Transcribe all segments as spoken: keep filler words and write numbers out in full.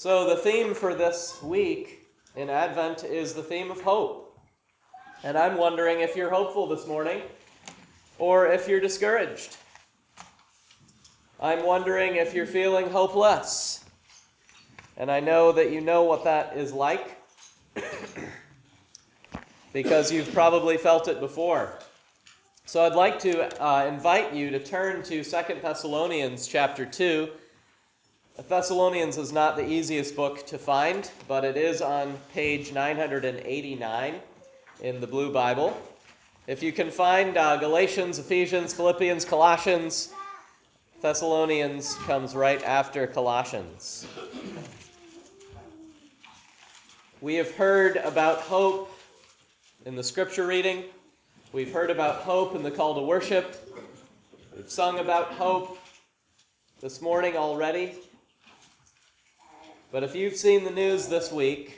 So the theme for this week in Advent is the theme of hope. And I'm wondering if you're hopeful this morning or if you're discouraged. I'm wondering if you're feeling hopeless. And I know that you know what that is like because you've probably felt it before. So I'd like to uh, invite you to turn to Second Thessalonians chapter two. Thessalonians is not the easiest book to find, but it is on page nine hundred eighty-nine in the Blue Bible. If you can find uh, Galatians, Ephesians, Philippians, Colossians, Thessalonians comes right after Colossians. We have heard about hope in the scripture reading. We've heard about hope in the call to worship. We've sung about hope this morning already. But if you've seen the news this week,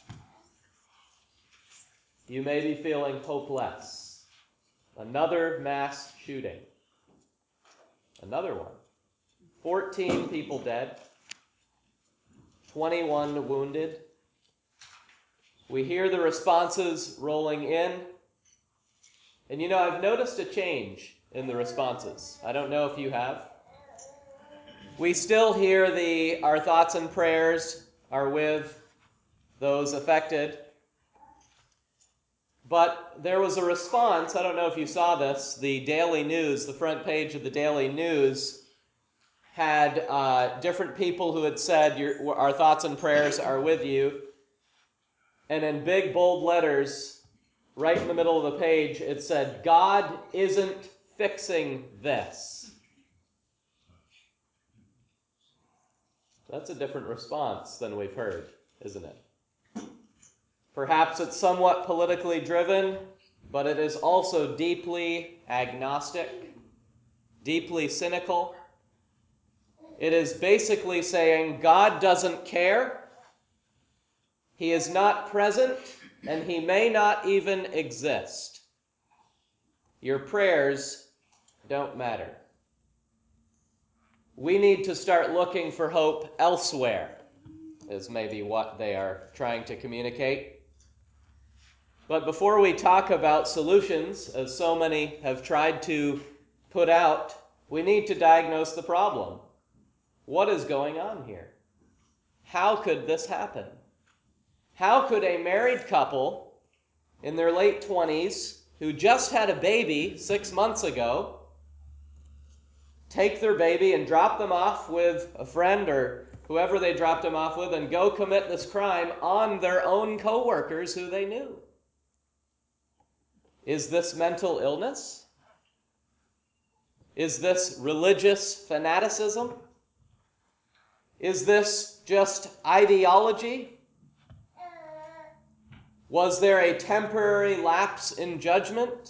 you may be feeling hopeless. Another mass shooting. Another one. fourteen people dead. twenty-one wounded. We hear the responses rolling in. And you know, I've noticed a change in the responses. I don't know if you have. We still hear the, our thoughts and prayers are with those affected. But there was a response, I don't know if you saw this, the Daily News, the front page of the Daily News had uh, different people who had said, Your, our thoughts and prayers are with you. And in big, bold letters, right in the middle of the page, it said, God isn't fixing this. That's a different response than we've heard, isn't it? Perhaps it's somewhat politically driven, but it is also deeply agnostic, deeply cynical. It is basically saying God doesn't care, He is not present, and He may not even exist. Your prayers don't matter. We need to start looking for hope elsewhere, is maybe what they are trying to communicate. But before we talk about solutions, as so many have tried to put out, we need to diagnose the problem. What is going on here? How could this happen? How could a married couple in their late twenties who just had a baby six months ago take their baby and drop them off with a friend or whoever they dropped them off with and go commit this crime on their own co-workers who they knew? Is this mental illness? Is this religious fanaticism? Is this just ideology? Was there a temporary lapse in judgment?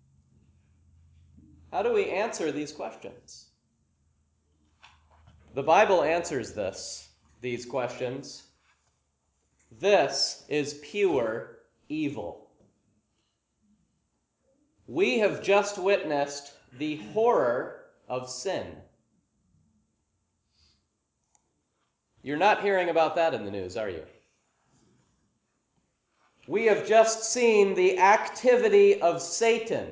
How do we answer these questions? The Bible answers this, these questions. This is pure evil. We have just witnessed the horror of sin. You're not hearing about that in the news, are you? We have just seen the activity of Satan,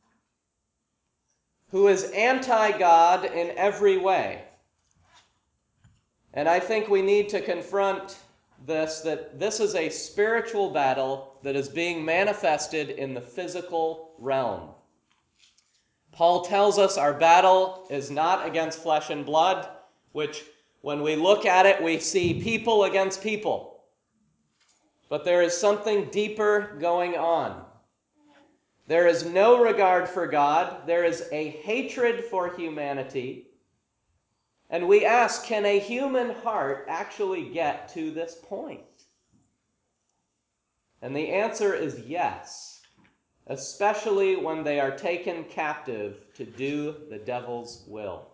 who is anti-God in every way. And I think we need to confront this, that this is a spiritual battle that is being manifested in the physical realm. Paul tells us our battle is not against flesh and blood, which when we look at it, we see people against people. But there is something deeper going on. There is no regard for God. There is a hatred for humanity. And we ask, can a human heart actually get to this point? And the answer is yes, especially when they are taken captive to do the devil's will.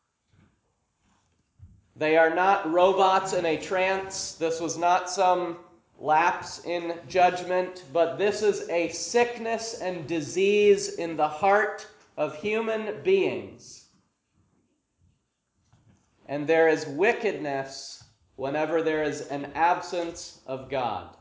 They are not robots in a trance. This was not some lapse in judgment, but this is a sickness and disease in the heart of human beings. And there is wickedness whenever there is an absence of God.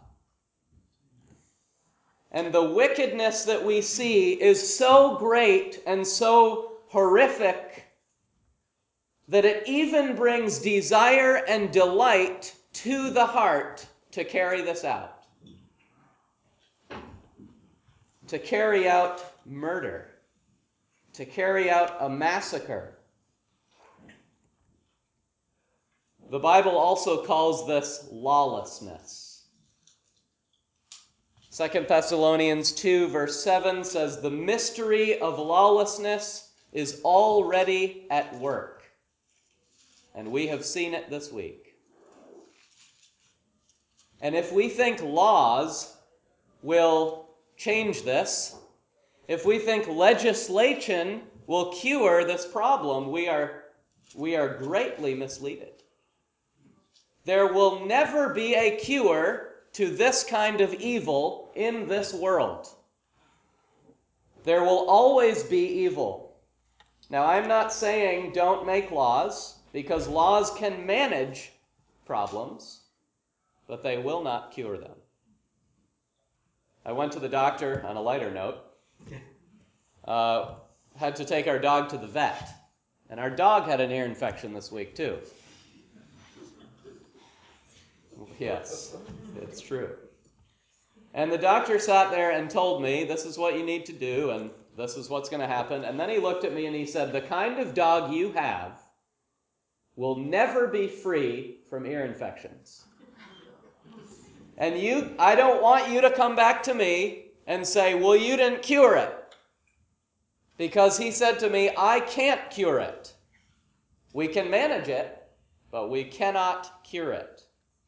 And the wickedness that we see is so great and so horrific that it even brings desire and delight to the heart to carry this out. To carry out murder. To carry out a massacre. The Bible also calls this lawlessness. Second Thessalonians two, verse seven says, "The mystery of lawlessness is already at work." And we have seen it this week. And if we think laws will change this, if we think legislation will cure this problem, we are, we are greatly misleaded. There will never be a cure to this kind of evil in this world. There will always be evil. Now, I'm not saying don't make laws, because laws can manage problems, but they will not cure them. I went to the doctor, on a lighter note, uh, had to take our dog to the vet, and our dog had an ear infection this week too. Yes, it's true. And the doctor sat there and told me, this is what you need to do, and this is what's going to happen. And then he looked at me and he said, the kind of dog you have will never be free from ear infections. And you, I don't want you to come back to me and say, well, you didn't cure it. Because he said to me, I can't cure it. We can manage it, but we cannot cure it.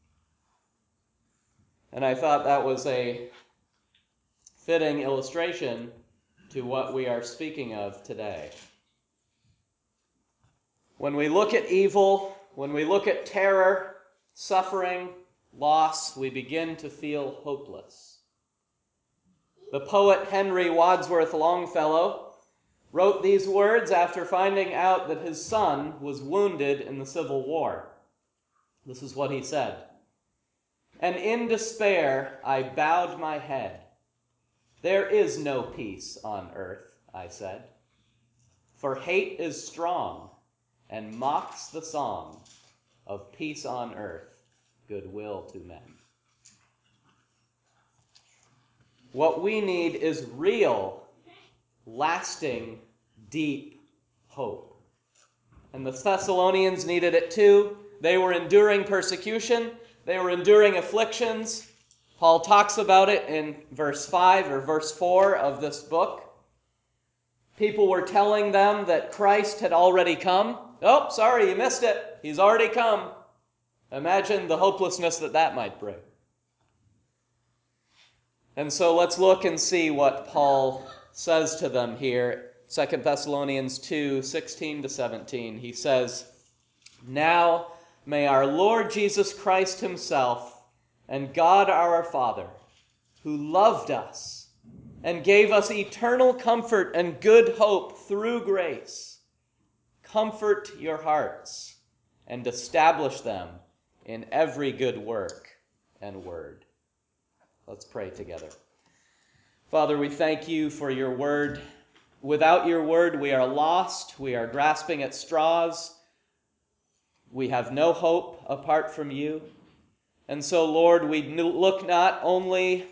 And I thought that was a fitting illustration to what we are speaking of today. When we look at evil, when we look at terror, suffering, loss, we begin to feel hopeless. The poet Henry Wadsworth Longfellow wrote these words after finding out that his son was wounded in the Civil War. This is what he said. "And in despair I bowed my head. There is no peace on earth, I said. For hate is strong and mocks the song of peace on earth, goodwill to men." What we need is real, lasting, deep hope. And the Thessalonians needed it too. They were enduring persecution. They were enduring afflictions. Paul talks about it in verse five or verse four of this book. People were telling them that Christ had already come. Oh, sorry, you missed it. He's already come. Imagine the hopelessness that that might bring. And so let's look and see what Paul says to them here. Second Thessalonians two, sixteen to seventeen. He says, "Now may our Lord Jesus Christ himself and God our Father, who loved us and gave us eternal comfort and good hope through grace, comfort your hearts and establish them in every good work and word." Let's pray together. Father, we thank you for your word. Without your word, we are lost. We are grasping at straws. We have no hope apart from you. And so, Lord, we look not only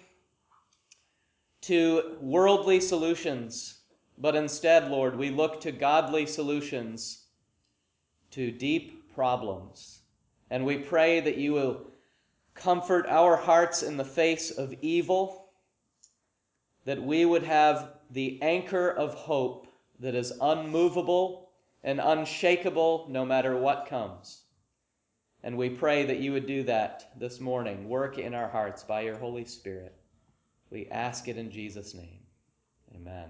to worldly solutions, but instead, Lord, we look to godly solutions to deep problems. And we pray that you will comfort our hearts in the face of evil, that we would have the anchor of hope that is unmovable and unshakable no matter what comes. And we pray that you would do that this morning. Work in our hearts by your Holy Spirit. We ask it in Jesus' name. Amen.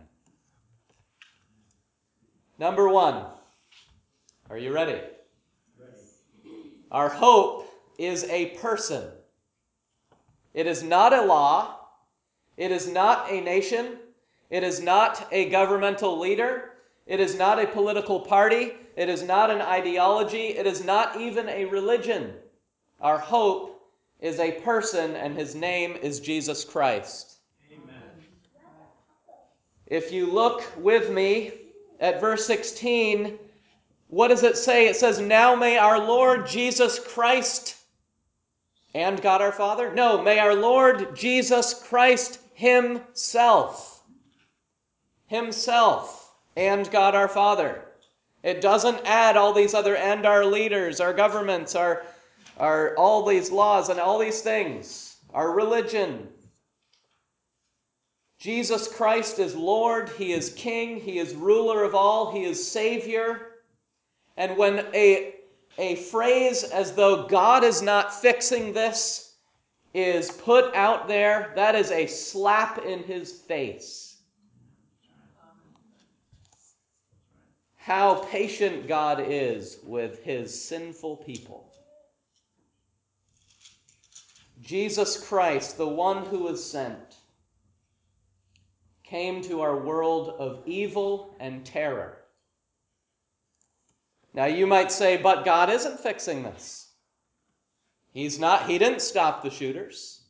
Number one. Are you ready? Ready. Our hope is a person. It is not a law. It is not a nation. It is not a governmental leader. It is not a political party. It is not an ideology. It is not even a religion. Our hope is a person, and his name is Jesus Christ. Amen. If you look with me at verse sixteen, what does it say? It says, "Now may our Lord Jesus Christ and God our Father?" No, may our Lord Jesus Christ himself, himself and God our Father. It doesn't add all these other, and our leaders, our governments, our, our all these laws and all these things, our religion. Jesus Christ is Lord, he is King, he is ruler of all, he is Savior. And when a, a phrase as though God is not fixing this is put out there, that is a slap in his face. How patient God is with his sinful people. Jesus Christ, the one who was sent, came to our world of evil and terror. Now you might say, but God isn't fixing this. He's not, he didn't stop the shooters.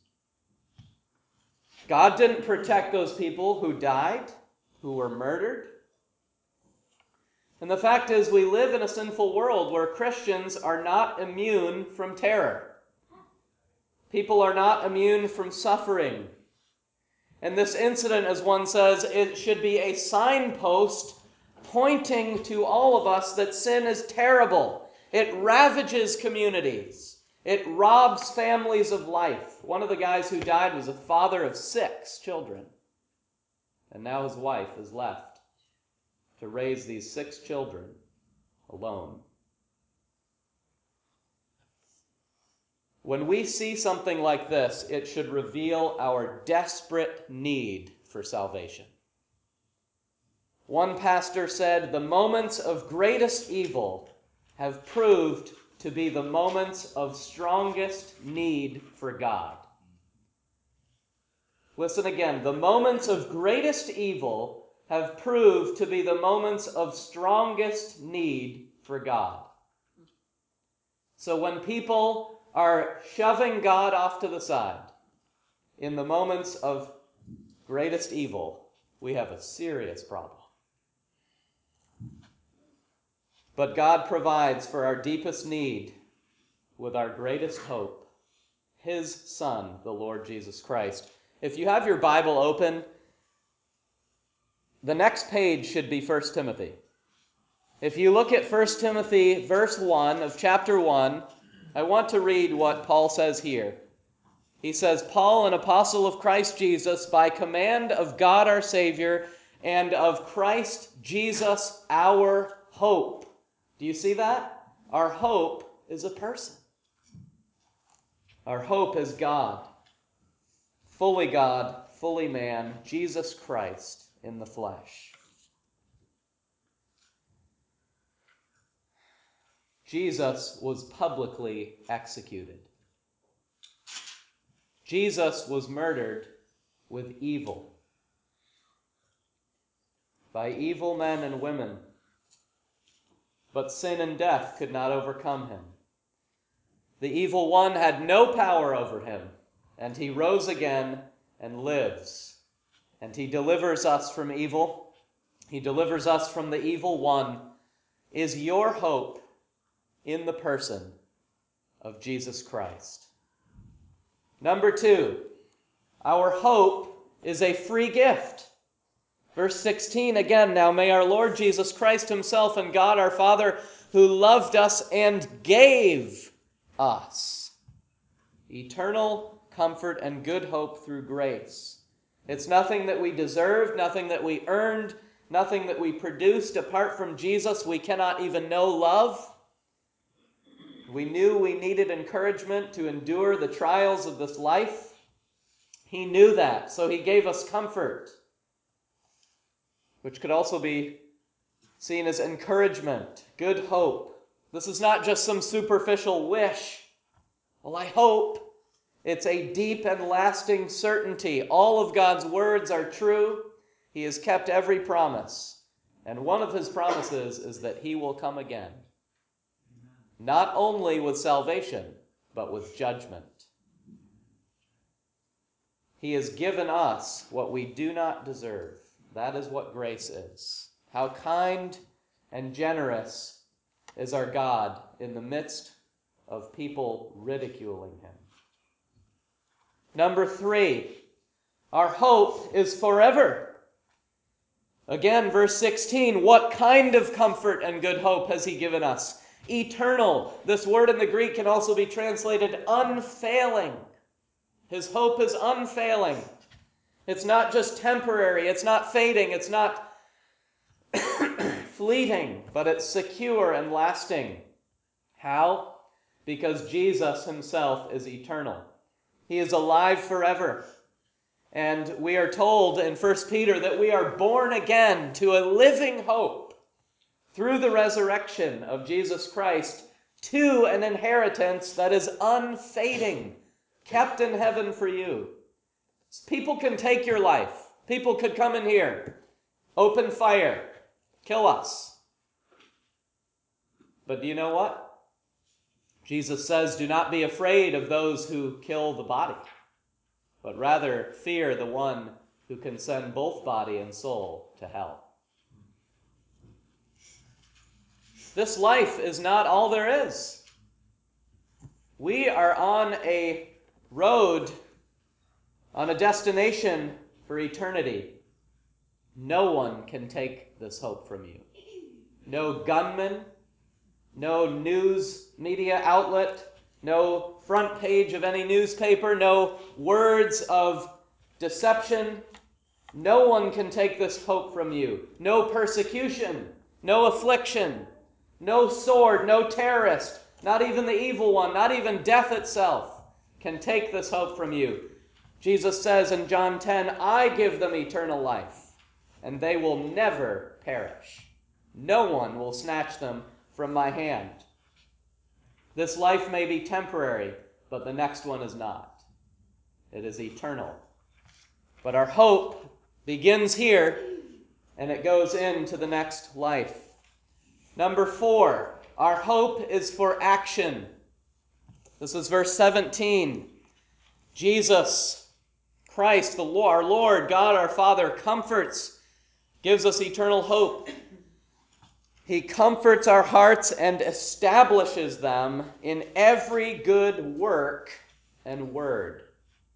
God didn't protect those people who died, who were murdered. And the fact is, we live in a sinful world where Christians are not immune from terror. People are not immune from suffering. And this incident, as one says, it should be a signpost pointing to all of us that sin is terrible. It ravages communities. It robs families of life. One of the guys who died was a father of six children. And now his wife is left to raise these six children alone. When we see something like this, it should reveal our desperate need for salvation. One pastor said, "The moments of greatest evil have proved to be the moments of strongest need for God." Listen again. The moments of greatest evil have proved to be the moments of strongest need for God. So when people are shoving God off to the side in the moments of greatest evil, we have a serious problem. But God provides for our deepest need with our greatest hope, his Son, the Lord Jesus Christ. If you have your Bible open, the next page should be First Timothy. If you look at First Timothy verse one of chapter one, I want to read what Paul says here. He says, "Paul, an apostle of Christ Jesus, by command of God our Savior, and of Christ Jesus our hope." Do you see that? Our hope is a person. Our hope is God. Fully God, fully man, Jesus Christ in the flesh. Jesus was publicly executed. Jesus was murdered with evil, by evil men and women. But sin and death could not overcome him. The evil one had no power over him, and he rose again and lives. And he delivers us from evil. He delivers us from the evil one. Is your hope in the person of Jesus Christ? Number two, our hope is a free gift. Verse sixteen, again, "Now may our Lord Jesus Christ himself and God our Father, who loved us and gave us eternal comfort and good hope through grace." It's nothing that we deserved, nothing that we earned, nothing that we produced. Apart from Jesus, we cannot even know love. We knew we needed encouragement to endure the trials of this life. He knew that, so he gave us comfort, which could also be seen as encouragement, good hope. This is not just some superficial wish. Well, I hope. It's a deep and lasting certainty. All of God's words are true. He has kept every promise. And one of his promises is that he will come again. Not only with salvation, but with judgment. He has given us what we do not deserve. That is what grace is. How kind and generous is our God in the midst of people ridiculing him. Number three, our hope is forever. Again, verse sixteen, what kind of comfort and good hope has he given us? Eternal. This word in the Greek can also be translated unfailing. His hope is unfailing. It's not just temporary. It's not fading. It's not fleeting, but it's secure and lasting. How? Because Jesus himself is eternal. He is alive forever. And we are told in First Peter that we are born again to a living hope through the resurrection of Jesus Christ to an inheritance that is unfading, kept in heaven for you. People can take your life. People could come in here, open fire, kill us. But do you know what? Jesus says, do not be afraid of those who kill the body, but rather fear the one who can send both body and soul to hell. This life is not all there is. We are on a road, on a destination for eternity. No one can take this hope from you. No gunman, no news media outlet, no front page of any newspaper, no words of deception. No one can take this hope from you. No persecution, no affliction, no sword, no terrorist, not even the evil one, not even death itself can take this hope from you. Jesus says in John ten, I give them eternal life, and they will never perish. No one will snatch them from my hand. This life may be temporary, but the next one is not. It is eternal. But our hope begins here, and it goes into the next life. Number four, our hope is for action. This is verse seventeen. Jesus Christ, the Lord, our Lord, God our Father, comforts, gives us eternal hope. He comforts our hearts and establishes them in every good work and word.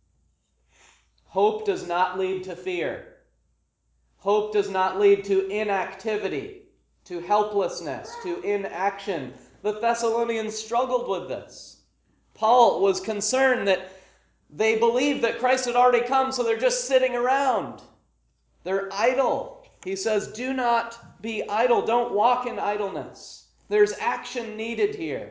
Hope does not lead to fear. Hope does not lead to inactivity, to helplessness, to inaction. The Thessalonians struggled with this. Paul was concerned that they believed that Christ had already come, so they're just sitting around. They're idle. He says, do not be idle. Don't walk in idleness. There's action needed here.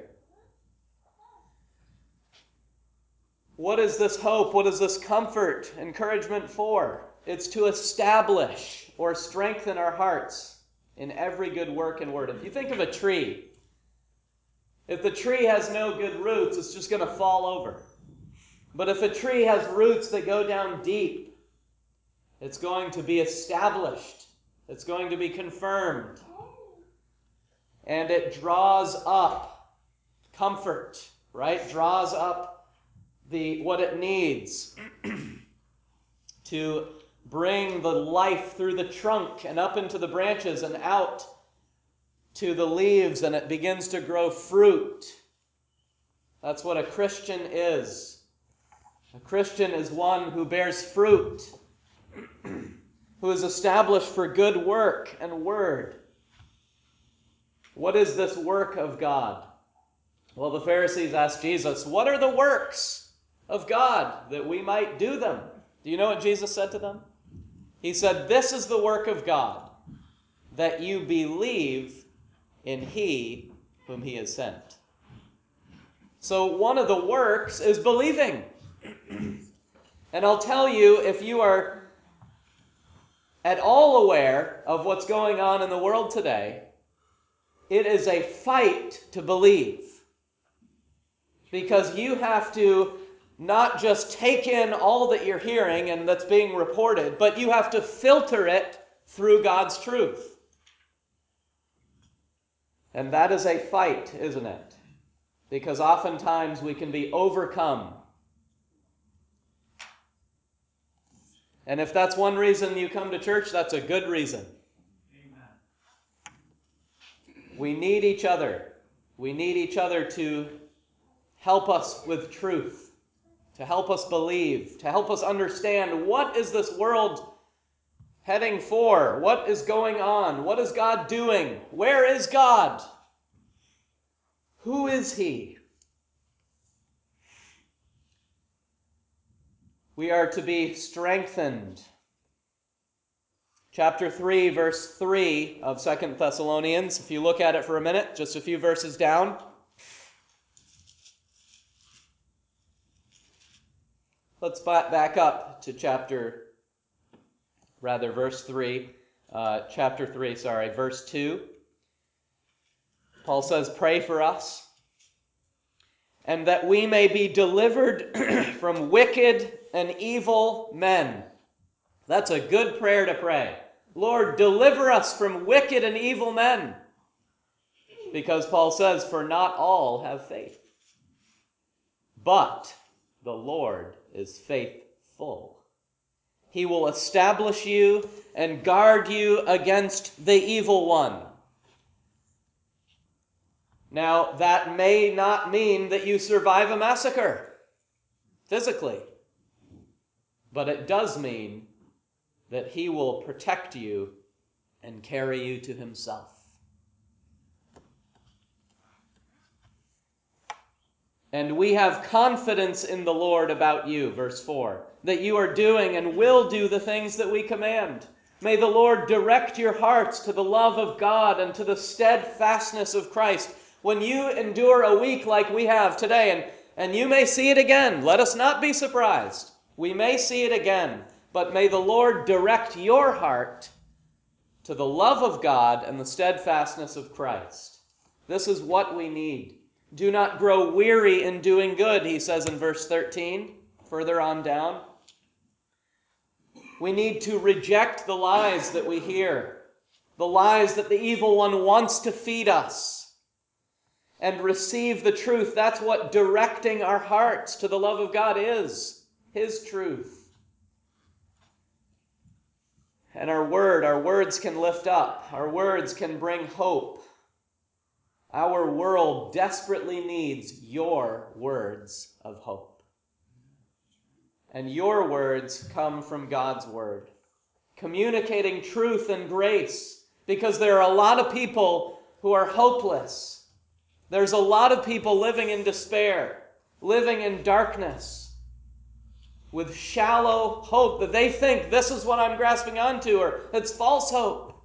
What is this hope? What is this comfort, encouragement for? It's to establish or strengthen our hearts in every good work and word. If you think of a tree, if the tree has no good roots, it's just going to fall over. But if a tree has roots that go down deep, it's going to be established. It's going to be confirmed. And it draws up comfort, right? Draws up the what it needs to bring the life through the trunk and up into the branches and out to the leaves, and it begins to grow fruit. That's what a Christian is. A Christian is one who bears fruit, who is established for good work and word. What is this work of God? Well, the Pharisees asked Jesus, what are the works of God that we might do them? Do you know what Jesus said to them? He said, this is the work of God, that you believe in he whom he has sent. So one of the works is believing. And I'll tell you, if you are at all aware of what's going on in the world today, it is a fight to believe. Because you have to not just take in all that you're hearing and that's being reported, but you have to filter it through God's truth. And that is a fight, isn't it? because oftentimes we can be overcome. And if that's one reason you come to church, that's a good reason. Amen. We need each other. We need each other to help us with truth, to help us believe, to help us understand what is this world heading for? What is going on? What is God doing? Where is God? Who is He? We are to be strengthened. Chapter three, verse three of Second Thessalonians. If you look at it for a minute, just a few verses down. Let's back up to chapter, rather verse three. Uh, chapter three, sorry, verse two. Paul says, "Pray for us, and that we may be delivered from wicked and evil men." That's a good prayer to pray. Lord, deliver us from wicked and evil men. Because Paul says, "For not all have faith. But the Lord is faithful. He will establish you and guard you against the evil one." Now, that may not mean that you survive a massacre physically, but it does mean that He will protect you and carry you to Himself. "And we have confidence in the Lord about you," verse four, "that you are doing and will do the things that we command. May the Lord direct your hearts to the love of God and to the steadfastness of Christ." When you endure a week like we have today, and, and you may see it again, let us not be surprised. We may see it again, but may the Lord direct your heart to the love of God and the steadfastness of Christ. This is what we need. "Do not grow weary in doing good," he says in verse thirteen, further on down. We need to reject the lies that we hear, the lies that the evil one wants to feed us, and receive the truth. That's what directing our hearts to the love of God is, His truth. And our word, our words can lift up. Our words can bring hope. Our world desperately needs your words of hope. And your words come from God's word, communicating truth and grace, because there are a lot of people who are hopeless. There's a lot of people living in despair, living in darkness, with shallow hope that they think this is what I'm grasping onto, or it's false hope.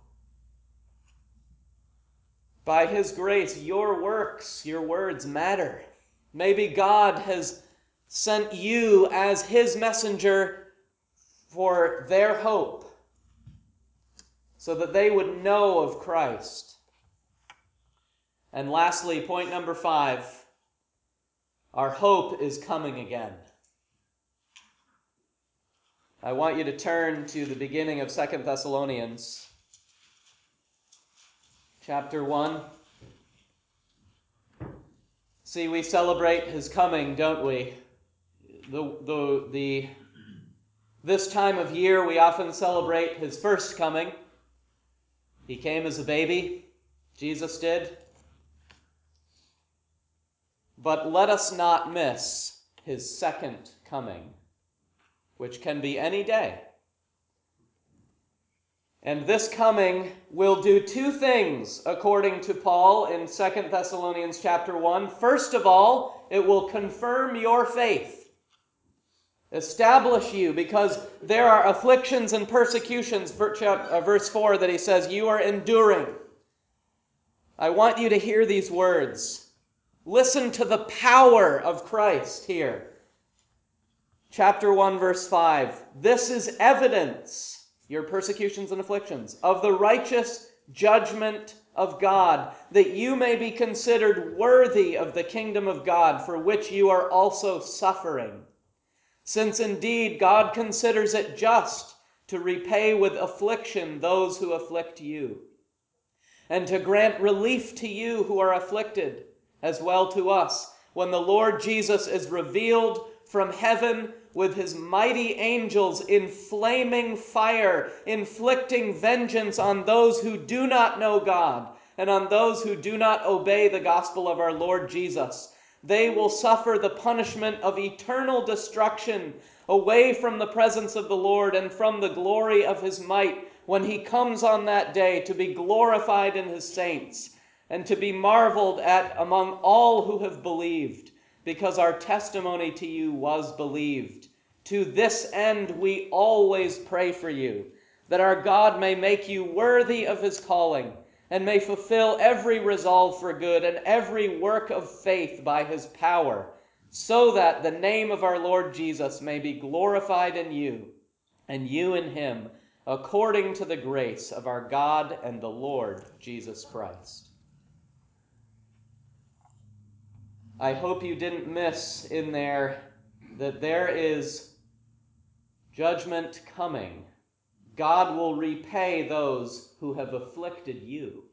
By His grace, your works, your words matter. Maybe God has sent you as His messenger for their hope, so that they would know of Christ. And lastly, point number five, our hope is coming again. I want you to turn to the beginning of Second Thessalonians, chapter one. See, we celebrate His coming, don't we? The, the, the, this time of year, we often celebrate His first coming. He came as a baby. Jesus did. But let us not miss His second coming, which can be any day. And this coming will do two things, according to Paul in Second Thessalonians chapter one. First of all, it will confirm your faith, establish you, because there are afflictions and persecutions, verse four, that he says, you are enduring. I want you to hear these words. Listen to the power of Christ here. Chapter one, verse five. This is evidence, your persecutions and afflictions, of the righteous judgment of God, that you may be considered worthy of the kingdom of God, for which you are also suffering. Since indeed God considers it just to repay with affliction those who afflict you, and to grant relief to you who are afflicted, as well to us when the Lord Jesus is revealed from heaven with his mighty angels in flaming fire, inflicting vengeance on those who do not know God and on those who do not obey the gospel of our Lord Jesus. They will suffer the punishment of eternal destruction away from the presence of the Lord and from the glory of his might when he comes on that day to be glorified in his saints and to be marveled at among all who have believed, because our testimony to you was believed. To this end we always pray for you, that our God may make you worthy of his calling, and may fulfill every resolve for good and every work of faith by his power, so that the name of our Lord Jesus may be glorified in you, and you in him, according to the grace of our God and the Lord Jesus Christ. I hope you didn't miss in there that there is judgment coming. God will repay those who have afflicted you.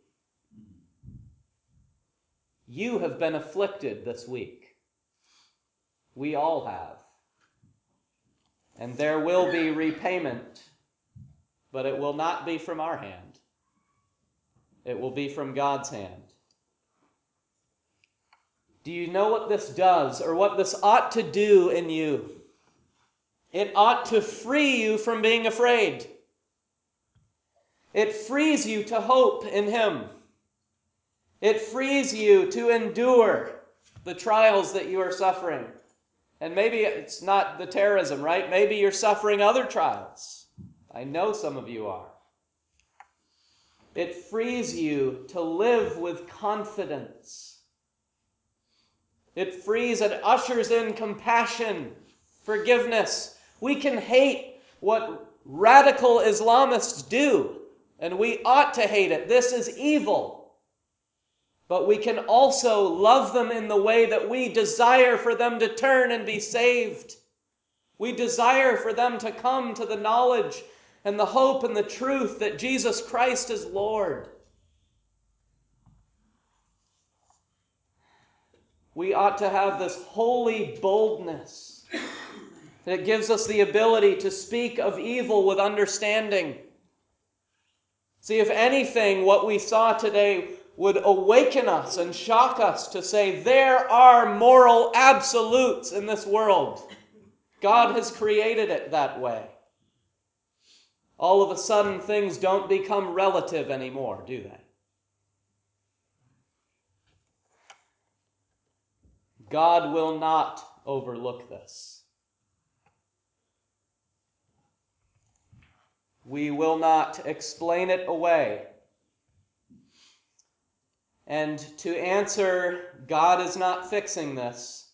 You have been afflicted this week. We all have. And there will be repayment, but it will not be from our hand. It will be from God's hand. Do you know what this does, or what this ought to do in you? It ought to free you from being afraid. It frees you to hope in him. It frees you to endure the trials that you are suffering. And maybe it's not the terrorism, right? Maybe you're suffering other trials. I know some of you are. It frees you to live with confidence. It frees and ushers in compassion, forgiveness. We can hate what radical Islamists do, and we ought to hate it. This is evil. But we can also love them in the way that we desire for them to turn and be saved. We desire for them to come to the knowledge and the hope and the truth that Jesus Christ is Lord. We ought to have this holy boldness that gives us the ability to speak of evil with understanding. See, if anything, what we saw today would awaken us and shock us to say there are moral absolutes in this world. God has created it that way. All of a sudden, things don't become relative anymore, do they? God will not overlook this. We will not explain it away. And to answer, God is not fixing this,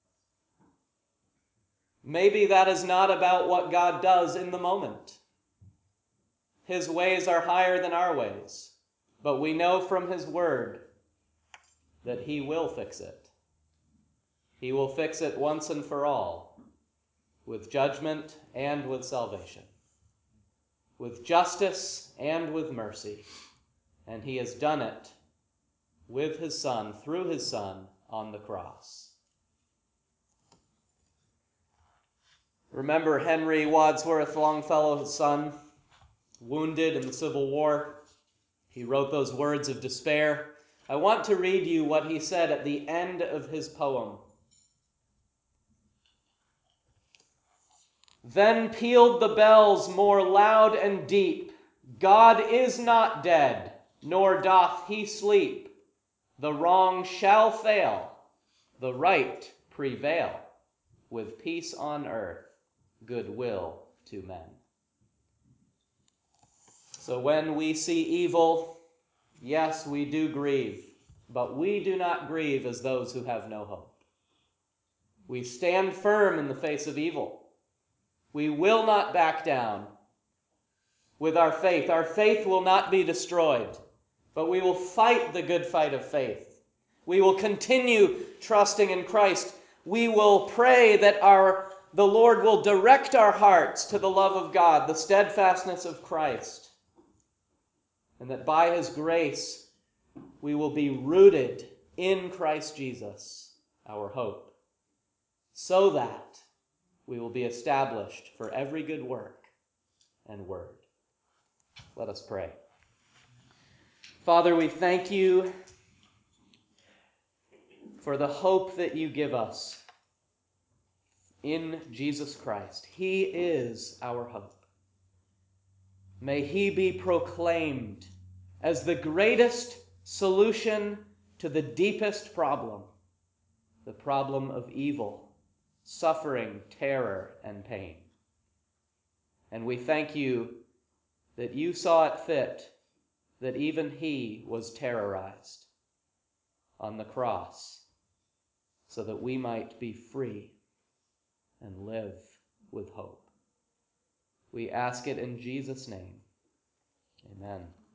maybe that is not about what God does in the moment. His ways are higher than our ways, but we know from his word that he will fix it. He will fix it once and for all, with judgment and with salvation, with justice and with mercy, and he has done it with his Son, through his Son, on the cross. Remember Henry Wadsworth Longfellow, his son, wounded in the Civil War. He wrote those words of despair. I want to read you what he said at the end of his poem. Then pealed the bells more loud and deep. God is not dead, nor doth he sleep. The wrong shall fail, the right prevail, with peace on earth, goodwill to men. So when we see evil, yes, we do grieve, but we do not grieve as those who have no hope. We stand firm in the face of evil. We will not back down with our faith. Our faith will not be destroyed, but we will fight the good fight of faith. We will continue trusting in Christ. We will pray that our the Lord will direct our hearts to the love of God, the steadfastness of Christ, and that by his grace we will be rooted in Christ Jesus, our hope, so that we will be established for every good work and word. Let us pray. Father, we thank you for the hope that you give us in Jesus Christ. He is our hope. May he be proclaimed as the greatest solution to the deepest problem, the problem of evil, suffering, terror, and pain. And we thank you that you saw it fit that even he was terrorized on the cross so that we might be free and live with hope. We ask it in Jesus' name. Amen.